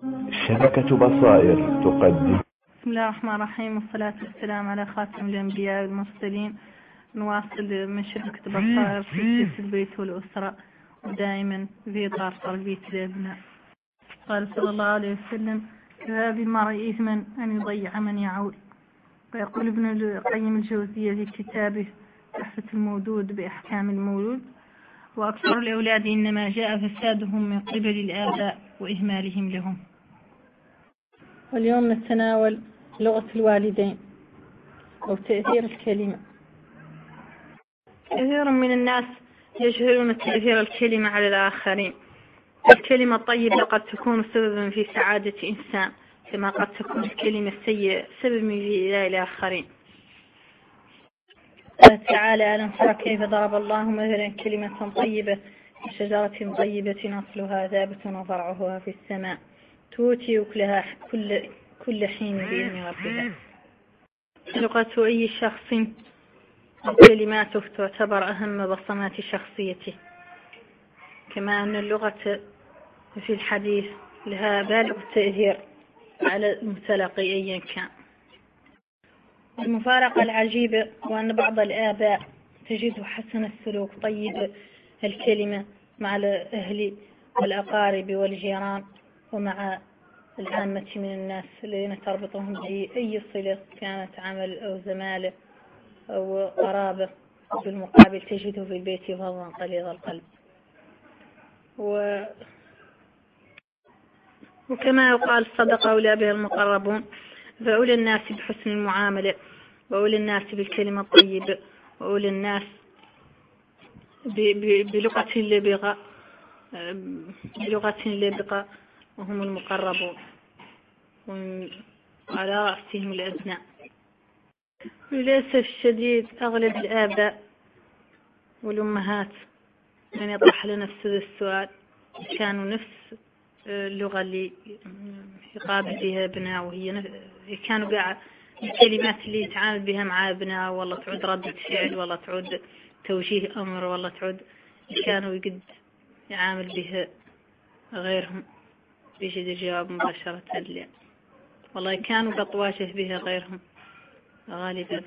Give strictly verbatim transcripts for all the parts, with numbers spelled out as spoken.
شبكة بصائر تقدم. بسم الله الرحمن الرحيم، والصلاة والسلام على خاتم الأنبياء والمرسلين. نواصل من شبكة بصائر في سلسلة البيت والأسرة، ودائما في إطار تربية الأبناء. قال صلى الله عليه وسلم: كفى بالمرء إثما أن يضيع من يعول. ويقول ابن القيم الجوزية في كتابه تحفة المودود بأحكام المولود: وأكثر الأولاد إنما جاء فسادهم من قبل الآباء وإهمالهم لهم. واليوم نتناول لغة الوالدين أو تأثير الكلمة. كثير من الناس يجهلون تأثير الكلمة على الآخرين. الكلمة الطيبة قد تكون سببا في سعادة إنسان، كما قد تكون الكلمة السيئة سببا في إيذاء الآخرين. قال تعالى: ألم تر كيف ضرب الله مثلا كلمة طيبة كشجرة طيبة أصلها ثابت وفرعها في السماء تؤتي أكلها كل كل حين بإذن ربها. لغة أي شخص وكلماته تعتبر أهم بصمات شخصيته، كما أن اللغة في الحديث لها بالغ التأثير على المتلقي أيا كان. المفارقة العجيبة هو أن بعض الآباء تجد حسن السلوك طيب الكلمة مع الأهل والأقارب والجيران ومع العامة من الناس الذين تربطهم بأي صلة كانت عمل أو زمالة أو قرابة، وبالمقابل تجده في البيت فظا قليظ القلب. و... وكما يقال: الصدقة أولى بها المقربون، فأولى الناس بحسن المعاملة، وأولى الناس بالكلمة الطيبة، وأولى الناس ب... ب... بلغة اللبغة بلغة اللبغة وهم المقربون، وعلى رأسهم الأبناء. للأسف الشديد أغلب الآباء والأمهات من يطرح لنا السؤال كانوا نفس اللغة اللي يقابل بها أبناء، وهي كانوا قاعد الكلمات اللي يتعامل بها مع أبناء، والله تعود ردة فعل، والله تعود توجيه أمر، والله تعود كانوا يقد يعامل بها غيرهم بيجد الجواب مباشرة لا، والله كانوا قد واجه بها غيرهم غالبا،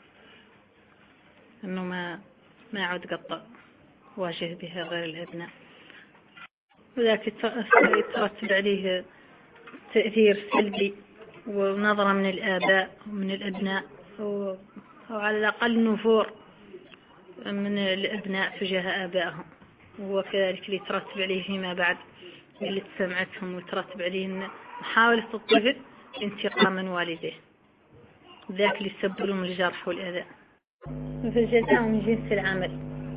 أنه ما ما عود قد واجه بها غير الأبناء، وذاك يترتب عليه تأثير سلبي ونظرة من الآباء ومن الأبناء، أو على الأقل نفور من الأبناء تجاه آبائهم، وكذلك اللي يترتب عليه فيما بعد اللي تسمعتهم، ويترتب عليه محاولة الطفل انتقام من والديه، ذاك اللي يسبب لهم الجرح والأذى. في الجزاء من جنس العمل.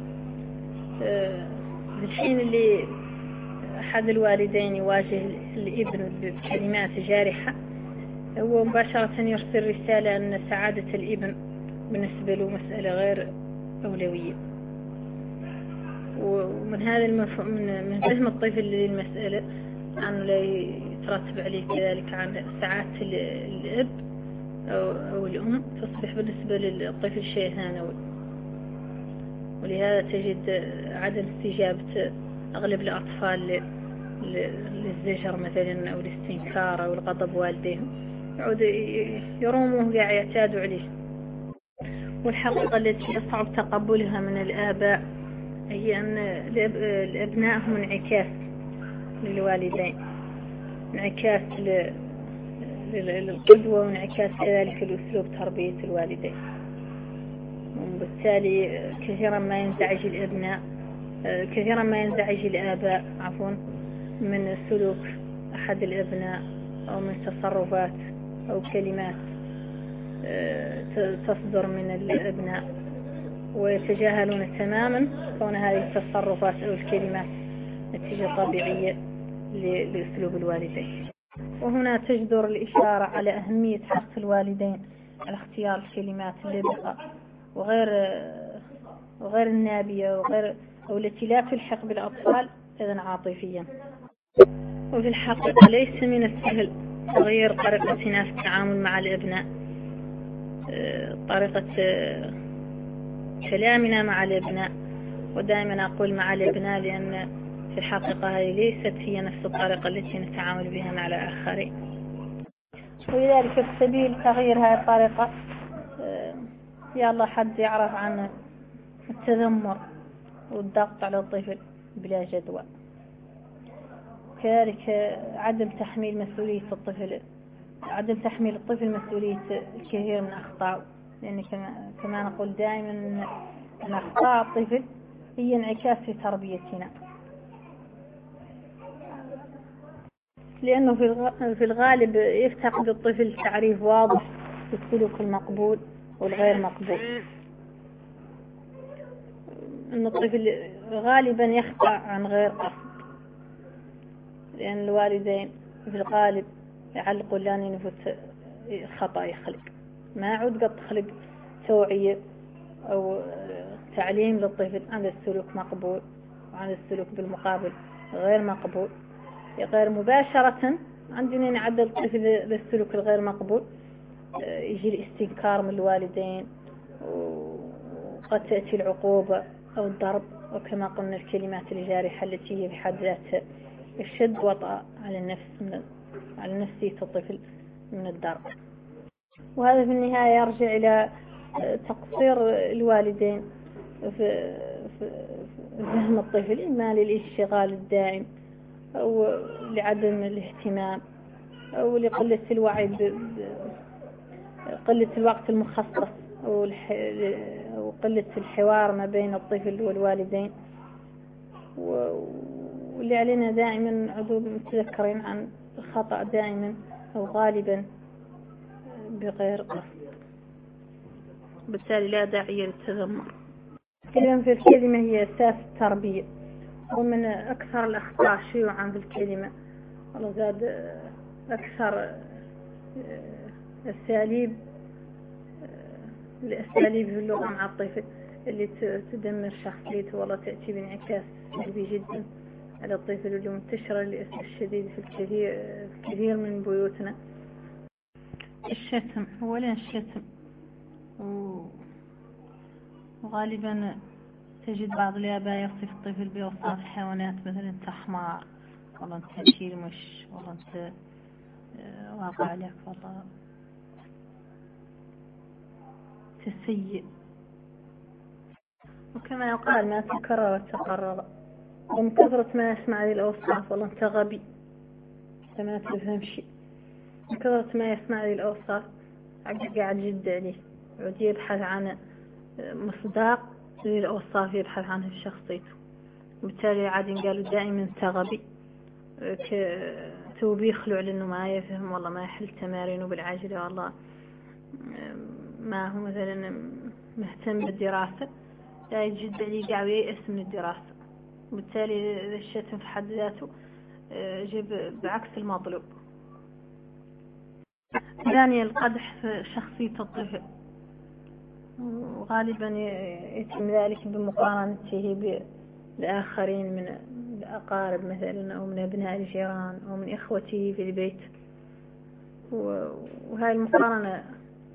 في الحين اللي أحد الوالدين يواجه الابن بكلمات جارحة، هو مباشرة يرسل رسالة أن سعادة الابن بالنسبة له مسألة غير أولوية. ومن هذا المفهوم من فهم الطفل للمسألة أنه لا يترتب عليه كذلك عن سعادة الأب أو الأم، تصبح بالنسبة للطفل شيء ثانوي. ولهذا تجد عدم استجابة أغلب الأطفال للزجر مثلا أو الاستنكار أو الغضب والديهم، يعود يروموه قاعد يعتادوا عليه. والحقيقة التي يصعب تقبلها من الآباء هي أن الأبناء هم انعكاس للوالدين، انعكاس للقدوة، وانعكاس كذلك لأسلوب تربية الوالدين. وبالتالي كثيرا ما ينزعج الأبناء كثيرا ما ينزعج الآباء عفوا من سلوك أحد الأبناء أو من تصرفات أو كلمات تصدر من الأبناء، ويتجاهلون تماما كون هذه التصرفات أو الكلمات نتيجة طبيعية لأسلوب الوالدين. وهنا تجدر الإشارة على أهمية حرص الوالدين على اختيار الكلمات اللبقة وغير وغير النابية وغير أو التي لا تلحق بالأطفال إذن عاطفيا. وفي الحقيقة ليس من السهل تغيير طريقتنا في التعامل مع الأبناء، طريقة كلامنا مع الأبناء، ودائما أقول مع الأبناء لأن في الحقيقة هذه ليست هي نفس الطريقة التي نتعامل بها مع الآخرين. ولذلك في سبيل تغيير هذه الطريقة يا الله حد يعرف عن التذمر والضغط على الطفل بلا جدوى، كذلك عدم تحميل مسؤولية الطفل عدم تحميل الطفل مسؤولية الكثير من أخطائه، لأن كما نقول دائما أن أخطاء الطفل هي انعكاس في تربيتنا، لأنه في الغالب يفتقد الطفل تعريف واضح بالسلوك المقبول والغير مقبول. أن الطفل غالبا يخطأ عن غير قصد، لأن الوالدين في الغالب يعلقوا لان ينفت خطأ يخلق، ما عود قد تخلق توعية أو تعليم للطفل عن السلوك مقبول وعن السلوك بالمقابل غير مقبول. غير مباشرة عندنا نعدل الطفل للسلوك الغير مقبول، يجي الاستنكار من الوالدين، وقد تأتي العقوبة أو الضرب، وكما قلنا الكلمات الجارحة التي هي بحد ذاتها الشد وطأ على النفس من على نفسية الطفل من الضرب. وهذا في النهاية يرجع إلى تقصير الوالدين في فهم الطفل، إما للاشتغال الدائم أو لعدم الاهتمام أو لقلة الوعي قلة الوقت المخصص أو قلة الحوار ما بين الطفل والوالدين. واللي علينا دائما عدول متذكرين عن الخطأ دائما أو غالبا بغير قصد، بالتالي لا داعي للتذمر. كلمة في الكلمة هي أساس التربية، ومن أكثر الأخطاء شيوعا في الكلمة والله زاد أكثر أساليب الأساليب في اللغة مع الطفل اللي تدمر شخصيته والله تأتي بانعكاس سلبي جدا على الطفل، اللي منتشرة للأسف الشديد في الكثير في كثير من بيوتنا. الشتم، أولا الشتم، وغالبا تجد بعض الآباء يصف الطفل بأوصاف الحيوانات، مثلا أنت حمار، والله أنت شيرمش، والله أنت واقع عليك، والله تسيء. وكما يقال ما تكرر تقرر، ومن كثرة ما يسمع هذه الأوصاف والله أنت غبي، أنت ما تفهم شيء. من كثرة ما يسمع هذه الأوصاف قاعد جد عليه، عود يبحث عن مصداق للأوصاف يبحث عنها في شخصيته، وبالتالي عاد قالوا دائما أنت غبي، تو بيخلوا على إنه ما يفهم، والله ما يحل تمارينه بالعجلة، والله ما هو مثلا مهتم بالدراسة، لا يجد عليه قاعد ييأس من الدراسة، وبالتالي الشتم في حد ذاته جيب بعكس المطلوب. ثانيا القدح في شخصية الطفل، وغالبا يتم ذلك بمقارنته بالآخرين من الأقارب مثلا أو من أبناء الجيران أو من إخوته في البيت، وهاي المقارنة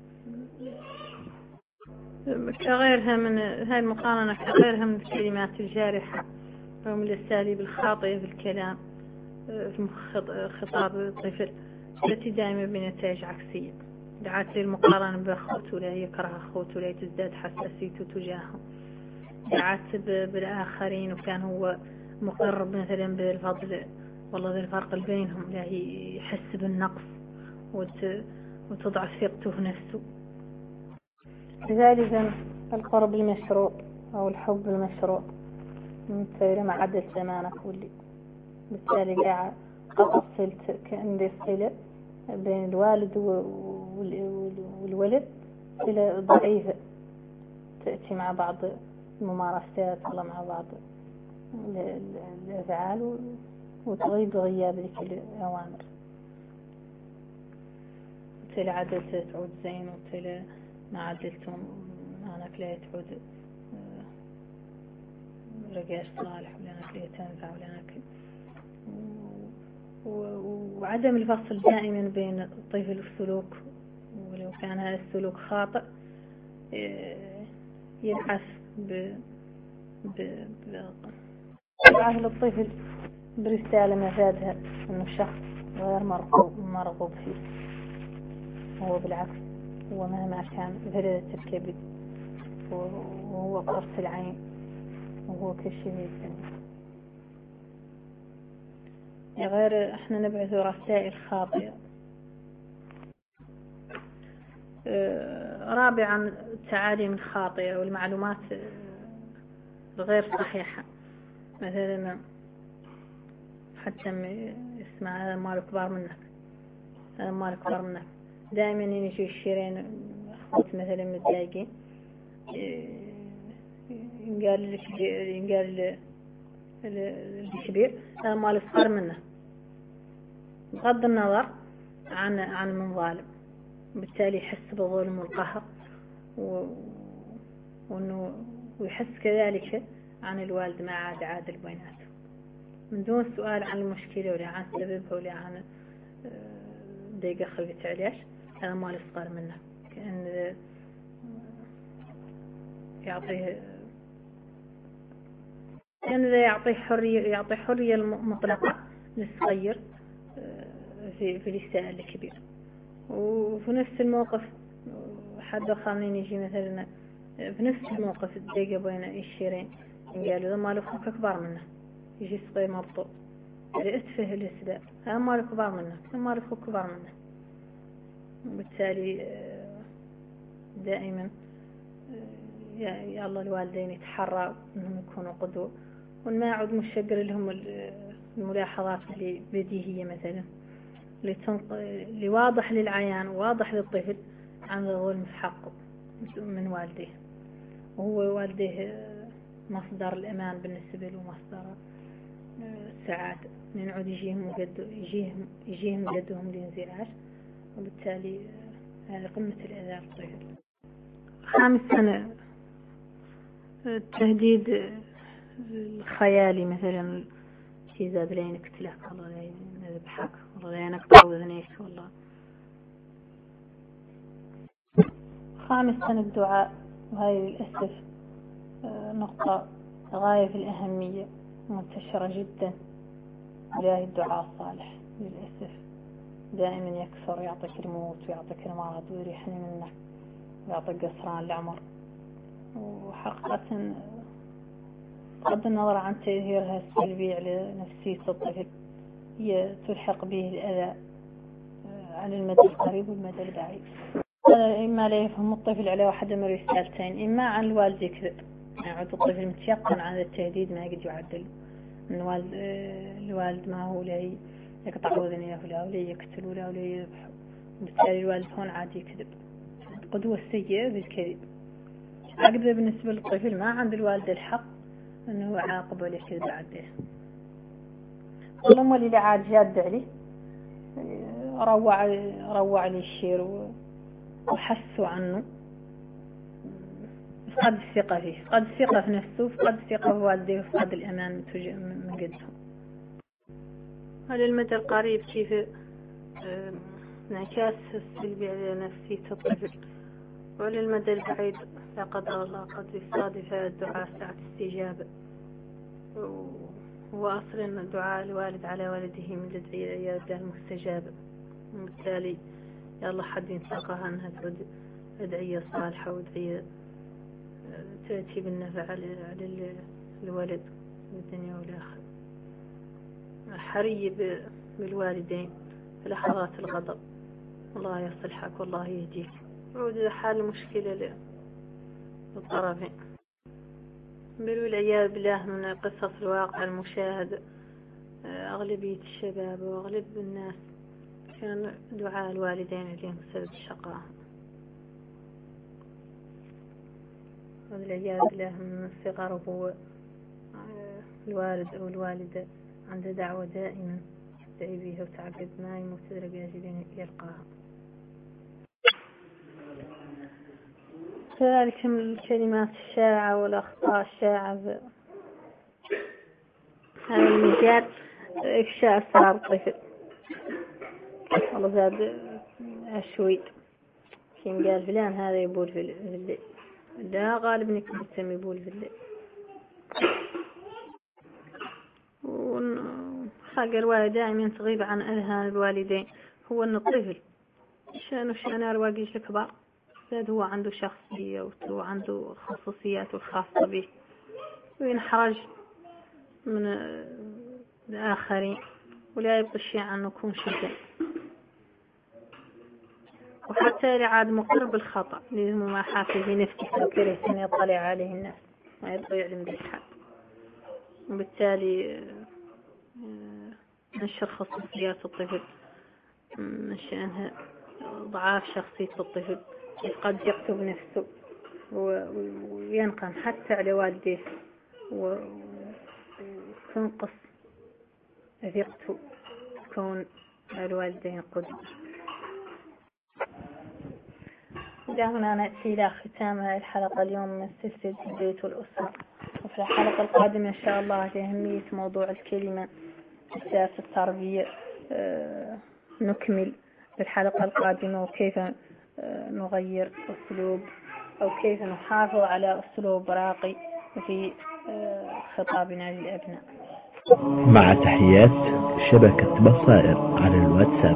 كغيرها من هاي المقارنة كغيرها من الكلمات الجارحة أو من الأساليب الخاطئة في الكلام في خطاب الطفل التي دائما بنتائج عكسية. دعات للمقارنة بأخوته، لا يكره أخوته، لا تزداد حساسيته تجاهه. دعات بالآخرين وكان هو مقر مثلا بالفضل، والله ذا الفرق بينهم، لا يحس بالنقص وتضعف ثقته في نفسه. لذلك القرب المشروع أو الحب المشروع مثل ما عدت زمانك واللي بالتالي قاعد قطع صلة كأن صلة بين الوالد والولد صلة ضعيفة تأتي مع بعض الممارسات ولا مع بعض الأفعال وتغيب غياب ذيك الأوامر. مثل عدلت تعود زين، ومثل ما عدلتم أنك لا تعود رجاش صالح، ولأنك لا تنفع، ولأنك وعدم الفصل دائما بين الطفل والسلوك، ولو كان هذا السلوك خاطئ يبعث للطفل برسالة مفادها أنه شخص غير مرغوب مرغوب فيه، هو بالعكس هو مهما كان فردة الكبد وهو قرص العين وهو كل شيء في الدنيا. غير احنا نبعث رسائل خاطئة. رابعا التعاليم الخاطئة والمعلومات الغير صحيحة، مثلا حتى اسمع هذا مال كبار منك، هذا مال كبار منك. دائما يجوا الشيرين أخوات مثلا متضايقين ينقال لك ينقال الكبير هذا مال صغر منه، بغض النظر عن عن من ظالم، بالتالي يحس بالظلم والقهر و... وانه ويحس كذلك عن الوالد ما عاد عادل بيناته من دون سؤال عن المشكلة ولا عن سببها ولا عن دقيقة خلقت علاش. هذا مال صغر منه، كأن يعطيه كأن يعطيه حرية يعطي حرية مطلقة للصغير في في الإساءة الكبير. وفي نفس الموقف حد خامنين يجي مثلا في نفس الموقف الدقيقة بين الشيرين قالوا ذا مال أخوك أكبر منه، يجي صغير مبطوط لأتفه الأسباب، هذا مال كبار منه، هذا مال أخوك كبار منه. وبالتالي دائما يا الله الوالدين يتحرى أنهم يكونوا قدوة، وما يعود مشقر لهم الملاحظات اللي بديهية مثلا اللي واضح للعيان وواضح للطفل عن الظلم في حقه من والديه، وهو والديه مصدر الأمان بالنسبة له ومصدر السعادة، من يعود يجيهم وقد يجيهم يجيهم قدهم الانزعاج، وبالتالي هذه قمة الأذى للطفل. خامسا التهديد الخيالي، مثلا شي زاد لين اقتلك والله لين نذبحك والله لين اقطع وذنيك والله. خامسا الدعاء، وهي للأسف نقطة غاية في الأهمية منتشرة جدا. إلهي الدعاء الصالح للأسف دائما يكثر، يعطيك الموت ويعطيك المرض ويريحني منك ويعطيك قصران العمر. وحقيقة بغض النظر عن تأثيرها السلبي على نفسية الطفل، هي تلحق به الأذى على المدى القريب والمدى البعيد. إما لا يفهم الطفل على واحدة من الرسالتين، إما عن الوالد يكذب، يعود الطفل متيقن عن التهديد ما يقدر يعدل من والد الوالد ما هو لا يقطع وذنيه ولا ولا يقتل ولا ولا يذبح. بالتالي الوالد هون عاد يكذب، قدوة سيئة بالكذب. عقبه بالنسبة للطفل ما عند الوالد الحق أنه يعاقب ولا يكذب عده. والله اللي عاد جاد عليه روع روع لي الشير وحسوا عنه، فقد الثقة فيه، فقد الثقة في نفسه، فقد الثقة في والديه، فقد الأمان من قدهم. على المدى القريب كيف انعكاس السلبي على نفسية الطفل، وعلى المدى البعيد لا قدر الله قد يصادف الدعاء ساعة استجابة. وأصلا دعاء الوالد على ولده من الأدعية المستجابة، وبالتالي يا الله حد ينساقها أنها تعود أدعية صالحة وأدعية تأتي بالنفع على الولد في الدنيا والآخرة. حري بالوالدين في لحظات الغضب، الله يصلحك والله يهديك، وعود حال مشكلة للطرفين. بل والعياذ بالله من قصص الواقع المشاهد، أغلبية الشباب وأغلب الناس كان دعاء الوالدين عليهم سبب الشقاء. والعياذ بالله من الصغر هو الوالد أو الوالدة عنده دعوة دائما تدعي بها وتعقد ما يموت لأجل يلقاها. كذلك من الكلمات الشائعة والأخطاء الشائعة في هذا المجال إفشاء أسرار الطفل. والله زاد أشوي كين قال فلان هذا يبول في الليل، لا غالبا يكون يسمى يبول في الليل. أخاق الوالد دائما تغيب عن أذهان الوالدين هو أن الطفل شأنه شأن الواقيش الكبار زاد هو عنده شخصية وعنده خصوصيات الخاصة به وينحرج من الآخرين ولا يبقى الشيء عنه يكون شجاع. وحتى لعاد مقر بالخطأ لازم ما حافظ نفسه وكره أن يطلع عليه الناس ما يبقى يعلم بالحال، وبالتالي نشر خصوصيات الطفل من شأنها ضعاف شخصية الطفل قد يكتب نفسه وينقم حتى على والديه وتنقص ثقته تكون الوالدين قدوة. إذا هنا نأتي إلى ختام هذه الحلقة اليوم من سلسلة البيت والأسرة، وفي الحلقة القادمة إن شاء الله لأهمية موضوع الكلمة أساس التربية نكمل في الحلقة القادمة وكيف نغير أسلوب أو كيف نحافظ على أسلوب راقي في خطابنا للأبناء. مع تحيات شبكة بصائر على الواتساب.